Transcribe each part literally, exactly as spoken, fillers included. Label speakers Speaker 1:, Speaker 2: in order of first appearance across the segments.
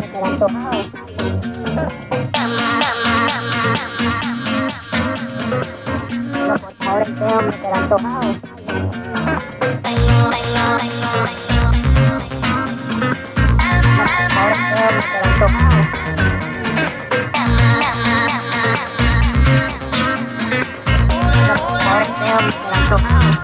Speaker 1: meter antojado. Pero por favor el dedo meter antojado. Por favor el dedo meter antojado. Por favor el dedo meter antojado.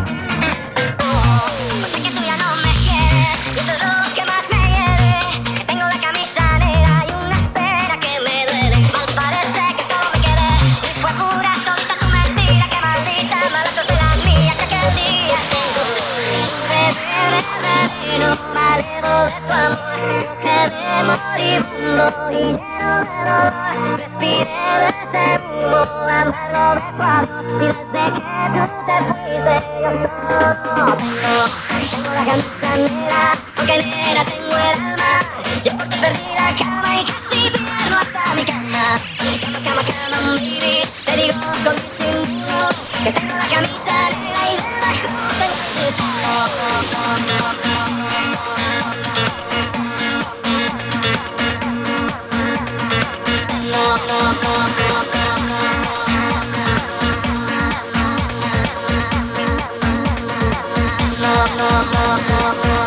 Speaker 2: Sé que tú ya no me quieres y eso es lo que más me hiere. Que tengo la camisa negra y una espera que me duele. Mal parece que solo me quieres y fue pura tonta tu mentira. Que maldita mala suerte la mía que aquel día te encontré. Bebé, no valevo de tu amor. Quedé moribundo y lleno de dolor. Respiré de ese humo amargo de tu adiós. Y desde que tú te fuiste yo solo tengo Tengo la camisa negra, aunque negra tengo el alma. Yo por ti perdí la cama y casi pierdo hasta mi cama. Cama, cama, cama, baby. Te digo con disimulo que tengo la camisa negra y debajo tengo el cielo. No, no, no, no, no.